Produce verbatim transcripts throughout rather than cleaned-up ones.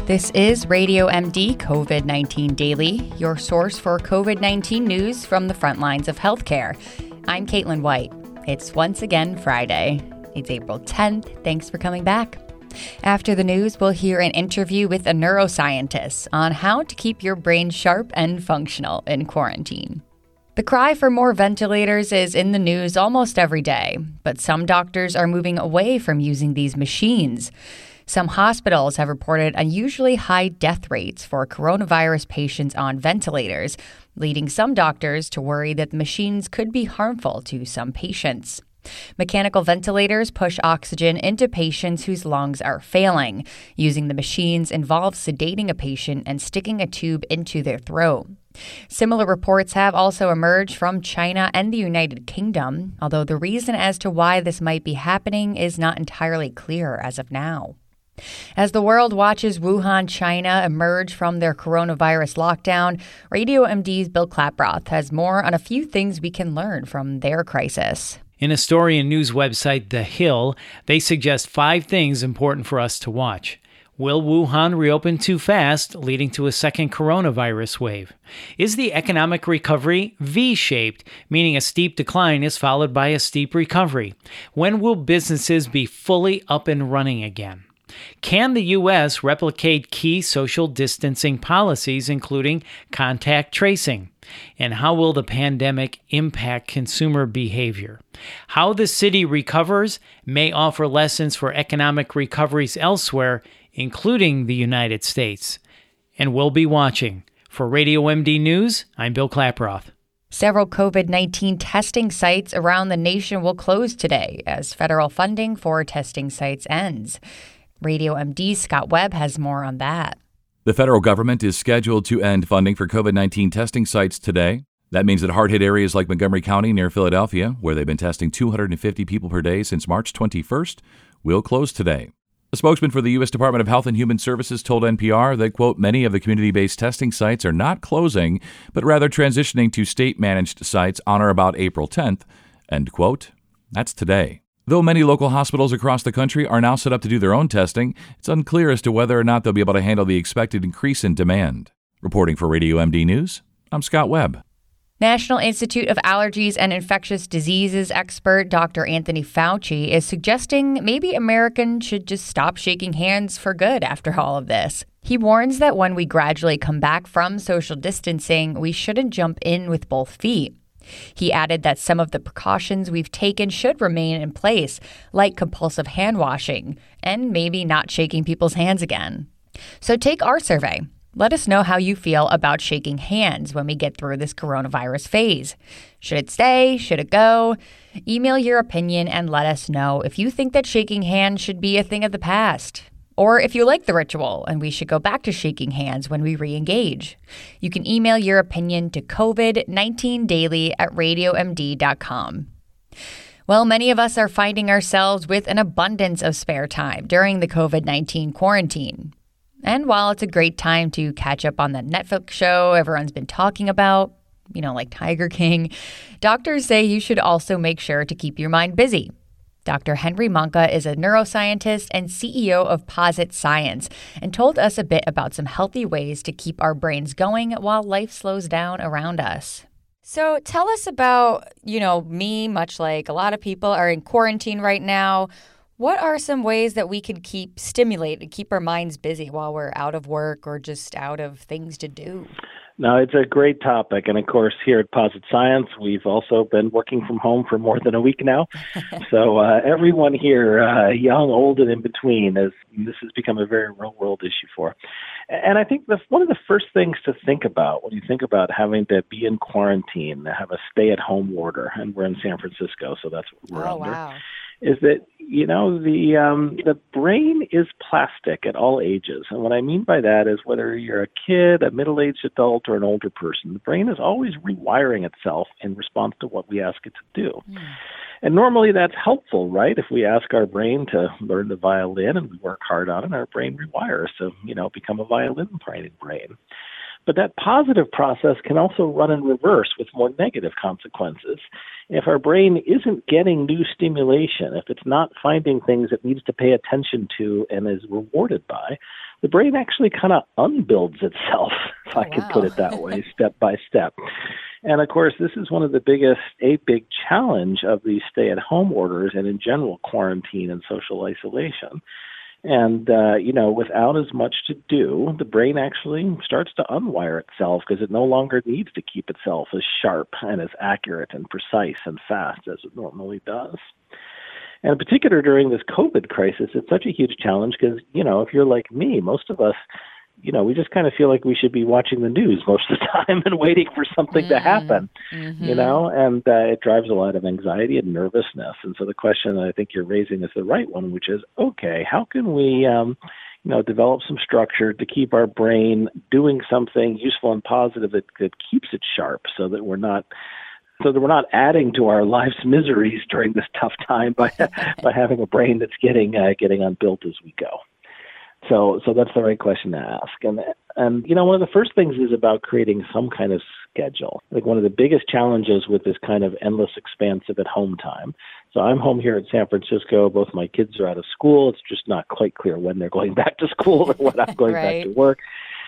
This is Radio M D COVID nineteen Daily, your source for COVID nineteen news from the front lines of healthcare. I'm Caitlin White. It's once again Friday. It's April tenth. Thanks for coming back. After the news, we'll hear an interview with a neuroscientist on how to keep your brain sharp and functional in quarantine. The cry for more ventilators is in the news almost every day, but some doctors are moving away from using these machines. Some hospitals have reported unusually high death rates for coronavirus patients on ventilators, leading some doctors to worry that the machines could be harmful to some patients. Mechanical ventilators push oxygen into patients whose lungs are failing. Using the machines involves sedating a patient and sticking a tube into their throat. Similar reports have also emerged from China and the United Kingdom, although the reason as to why this might be happening is not entirely clear as of now. As the world watches Wuhan, China emerge from their coronavirus lockdown, Radio M D's Bill Klaproth has more on a few things we can learn from their crisis. In a story and news website, The Hill, they suggest five things important for us to watch. Will Wuhan reopen too fast, leading to a second coronavirus wave? Is the economic recovery V-shaped, meaning a steep decline is followed by a steep recovery? When will businesses be fully up and running again? Can the U S replicate key social distancing policies, including contact tracing? And how will the pandemic impact consumer behavior? How the city recovers may offer lessons for economic recoveries elsewhere, including the United States. And we'll be watching. For Radio M D News, I'm Bill Klaproth. Several COVID nineteen testing sites around the nation will close today as federal funding for testing sites ends. Radio M D's Scott Webb has more on that. The federal government is scheduled to end funding for COVID nineteen testing sites today. That means that hard-hit areas like Montgomery County near Philadelphia, where they've been testing two hundred fifty people per day since March twenty-first, will close today. A spokesman for the U S Department of Health and Human Services told N P R that, quote, many of the community-based testing sites are not closing, but rather transitioning to state-managed sites on or about April tenth, end quote. That's today. Though many local hospitals across the country are now set up to do their own testing, it's unclear as to whether or not they'll be able to handle the expected increase in demand. Reporting for Radio M D News, I'm Scott Webb. National Institute of Allergies and Infectious Diseases expert Doctor Anthony Fauci is suggesting maybe Americans should just stop shaking hands for good after all of this. He warns that when we gradually come back from social distancing, we shouldn't jump in with both feet. He added that some of the precautions we've taken should remain in place, like compulsive hand washing and maybe not shaking people's hands again. So take our survey. Let us know how you feel about shaking hands when we get through this coronavirus phase. Should it stay? Should it go? Email your opinion and let us know if you think that shaking hands should be a thing of the past. Or if you like the ritual and we should go back to shaking hands when we re-engage. You can email your opinion to COVID nineteen daily at radio m d dot com. Well, many of us are finding ourselves with an abundance of spare time during the COVID nineteen quarantine. And while it's a great time to catch up on the Netflix show everyone's been talking about, you know, like Tiger King, doctors say you should also make sure to keep your mind busy. Doctor Henry Monka is a neuroscientist and C E O of Posit Science and told us a bit about some healthy ways to keep our brains going while life slows down around us. So tell us about, you know, me, much like a lot of people are in quarantine right now. What are some ways that we can keep stimulated, keep our minds busy while we're out of work or just out of things to do? No, it's a great topic. And of course, here at Posit Science, we've also been working from home for more than a week now. so uh, everyone here, uh, young, old, and in between, is, this has become a very real world issue for. And I think the, one of the first things to think about when you think about having to be in quarantine, have a stay-at-home order, and we're in San Francisco, so that's what we're oh, under, wow. is that, you know, the um, the brain is plastic at all ages. And what I mean by that is whether you're a kid, a middle-aged adult, or an older person, the brain is always rewiring itself in response to what we ask it to do. Mm. And normally that's helpful, right? If we ask our brain to learn the violin and we work hard on it, our brain rewires to, you know, become a violin-playing brain. But that positive process can also run in reverse with more negative consequences. If our brain isn't getting new stimulation, if it's not finding things it needs to pay attention to and is rewarded by, the brain actually kind of unbuilds itself, if Oh, I could wow. put it that way, step by step. And of course, this is one of the biggest, a big challenge of these stay-at-home orders and in general quarantine and social isolation. And, uh, you know, without as much to do, the brain actually starts to unwire itself because it no longer needs to keep itself as sharp and as accurate and precise and fast as it normally does. And in particular, during this COVID crisis, it's such a huge challenge because, you know, if you're like me, most of us, you know, we just kind of feel like we should be watching the news most of the time and waiting for something to happen, Mm-hmm. you know, and uh, it drives a lot of anxiety and nervousness. And so the question that I think you're raising is the right one, which is, okay, how can we, um, you know, develop some structure to keep our brain doing something useful and positive that, that keeps it sharp so that we're not so that we're not adding to our life's miseries during this tough time by by having a brain that's getting uh, getting unbuilt as we go. So, so that's the right question to ask. And, and, you know, one of the first things is about creating some kind of schedule. Like one of the biggest challenges with this kind of endless expanse of at home time. So I'm home here in San Francisco. Both my kids are out of school. It's just not quite clear when they're going back to school or when I'm going Right. back to work.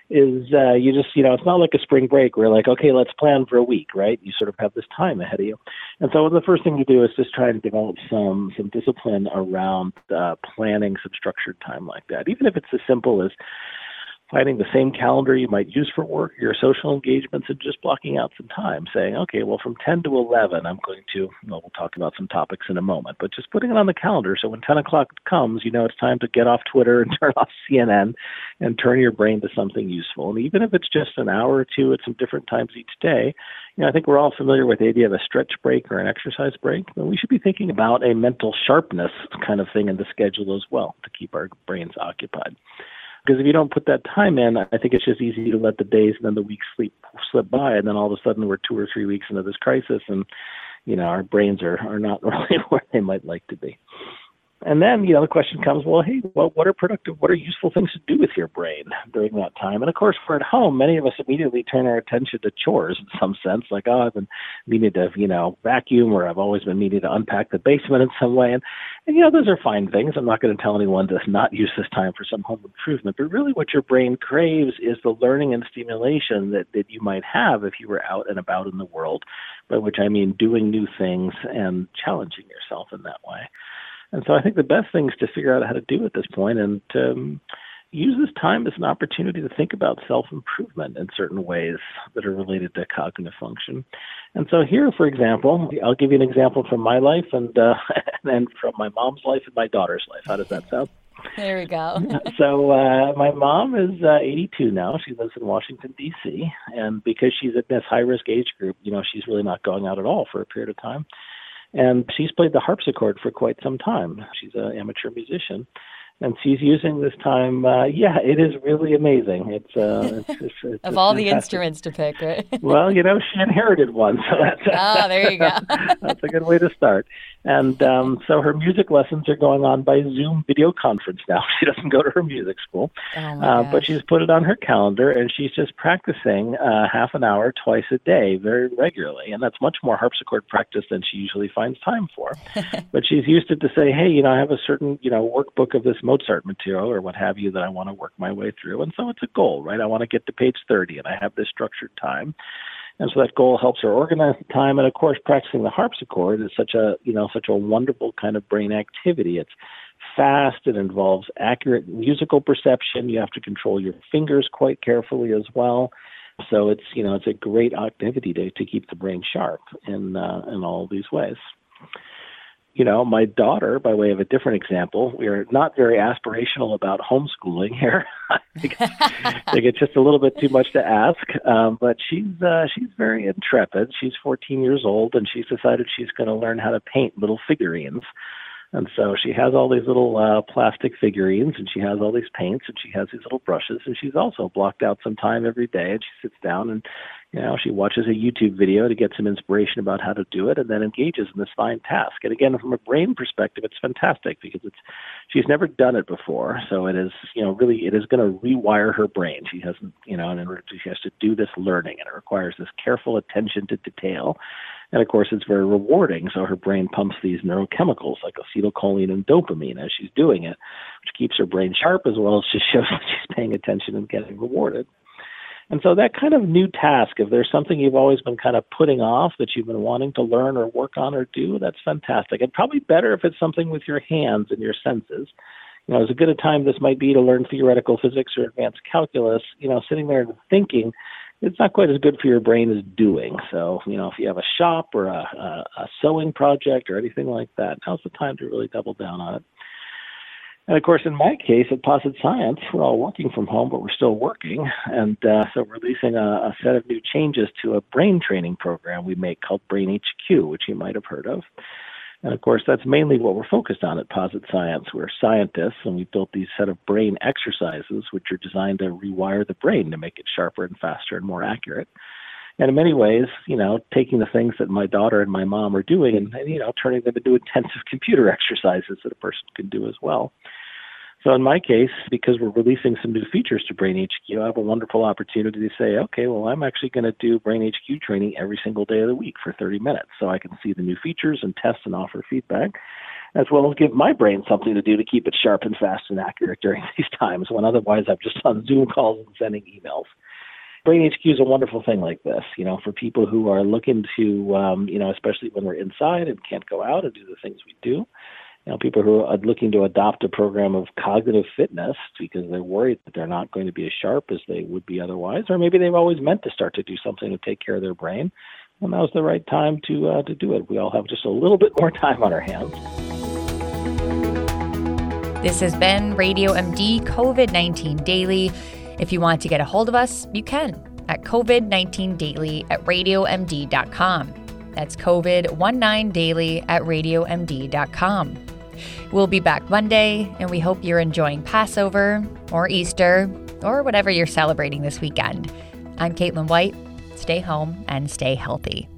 Is uh, you just, you know, it's not like a spring break where like, okay, let's plan for a week, right? You sort of have this time ahead of you. And so the first thing you do is just try to develop some some discipline around uh, planning some structured time like that, even if it's as simple as finding the same calendar you might use for work, your social engagements, and just blocking out some time, saying, okay, well, from ten to eleven, I'm going to, you know, we'll talk about some topics in a moment, but just putting it on the calendar so when ten o'clock comes, you know, it's time to get off Twitter and turn off C N N and turn your brain to something useful. And even if it's just an hour or two at some different times each day, you know, I think we're all familiar with the idea of a stretch break or an exercise break, but we should be thinking about a mental sharpness kind of thing in the schedule as well to keep our brains occupied. Because if you don't put that time in, I think it's just easy to let the days and then the weeks sleep, slip by, and then all of a sudden we're two or three weeks into this crisis, and you know our brains are, are not really where they might like to be. And then, you know, the question comes, well, hey, well, what are productive, what are useful things to do with your brain during that time? And of course, if we're at home, many of us immediately turn our attention to chores in some sense, like, oh, I've been meaning to, you know, vacuum, or I've always been meaning to unpack the basement in some way. And, and you know, those are fine things. I'm not going to tell anyone to not use this time for some home improvement. But really what your brain craves is the learning and stimulation that, that you might have if you were out and about in the world, by which I mean doing new things and challenging yourself in that way. And so I think the best thing is to figure out how to do at this point and um, use this time as an opportunity to think about self-improvement in certain ways that are related to cognitive function. And so here, for example, I'll give you an example from my life and uh, and from my mom's life and my daughter's life. How does that sound? There we go. So uh, my mom is uh, eighty-two now. She lives in Washington, D C, and because she's at this high-risk age group, you know, she's really not going out at all for a period of time. And she's played the harpsichord for quite some time. She's an amateur musician. And she's using this time, uh, yeah, it is really amazing. It's, uh, it's, it's, it's Of all the fantastic. instruments to pick, right? Well, you know, she inherited one, so that's Oh, there you go. that's a good way to start. And um, so her music lessons are going on by Zoom video conference now. She doesn't go to her music school, Oh, my uh, gosh. but she's put it on her calendar, and she's just practicing uh, half an hour twice a day very regularly. And that's much more harpsichord practice than she usually finds time for. But she's used it to say, hey, you know, I have a certain, you know, workbook of this Mozart material or what have you that I want to work my way through. And so it's a goal, right? I want to get to page thirty, and I have this structured time. And so that goal helps her organize the time. And of course, practicing the harpsichord is such a, you know, such a wonderful kind of brain activity. It's fast. It involves accurate musical perception. You have to control your fingers quite carefully as well. So it's, you know, it's a great activity to, to keep the brain sharp in, uh, in all these ways. You know, my daughter, by way of a different example, we are not very aspirational about homeschooling here. I think I think it's just a little bit too much to ask, um, but she's uh, she's very intrepid. She's fourteen years old, and she's decided she's going to learn how to paint little figurines. And so she has all these little uh, plastic figurines, and she has all these paints, and she has these little brushes, and she's also blocked out some time every day, and she sits down and, you know, she watches a YouTube video to get some inspiration about how to do it, and then engages in this fine task. And again, from a brain perspective, it's fantastic because it's She's never done it before, so it is, you know, really, it is going to rewire her brain. She hasn't, you know, and in order to, she has to do this learning, and it requires this careful attention to detail. And of course, it's very rewarding. So her brain pumps these neurochemicals like acetylcholine and dopamine as she's doing it, which keeps her brain sharp as well as just shows that she's paying attention and getting rewarded. And so that kind of new task, if there's something you've always been kind of putting off that you've been wanting to learn or work on or do, that's fantastic. And probably better if it's something with your hands and your senses. You know, as good a time this might be to learn theoretical physics or advanced calculus, you know, sitting there and thinking, it's not quite as good for your brain as doing. So, you know, if you have a shop or a, a, a sewing project or anything like that, now's the time to really double down on it. And of course, in my case, at Posit Science, we're all working from home, but we're still working. And uh, so we're releasing a, a set of new changes to a brain training program we make called Brain H Q, which you might have heard of. And of course, that's mainly what we're focused on at Posit Science. We're scientists, and we built these set of brain exercises, which are designed to rewire the brain to make it sharper and faster and more accurate. And in many ways, you know, taking the things that my daughter and my mom are doing and, and, you know, turning them into intensive computer exercises that a person can do as well. So in my case, because we're releasing some new features to Brain H Q, I have a wonderful opportunity to say, okay, well, I'm actually going to do Brain H Q training every single day of the week for thirty minutes so I can see the new features and test and offer feedback, as well as give my brain something to do to keep it sharp and fast and accurate during these times when otherwise I'm just on Zoom calls and sending emails. Brain H Q is a wonderful thing like this, you know, for people who are looking to, um, you know, especially when we're inside and can't go out and do the things we do. You know, people who are looking to adopt a program of cognitive fitness because they're worried that they're not going to be as sharp as they would be otherwise, or maybe they've always meant to start to do something to take care of their brain, and now's the right time to uh, to do it. We all have just a little bit more time on our hands. This has been Radio M D COVID nineteen Daily. If you want to get a hold of us, you can at COVID nineteen Daily at radio m d dot com. That's COVID nineteen Daily at radio m d dot com. We'll be back Monday, and we hope you're enjoying Passover or Easter or whatever you're celebrating this weekend. I'm Caitlin White. Stay home and stay healthy.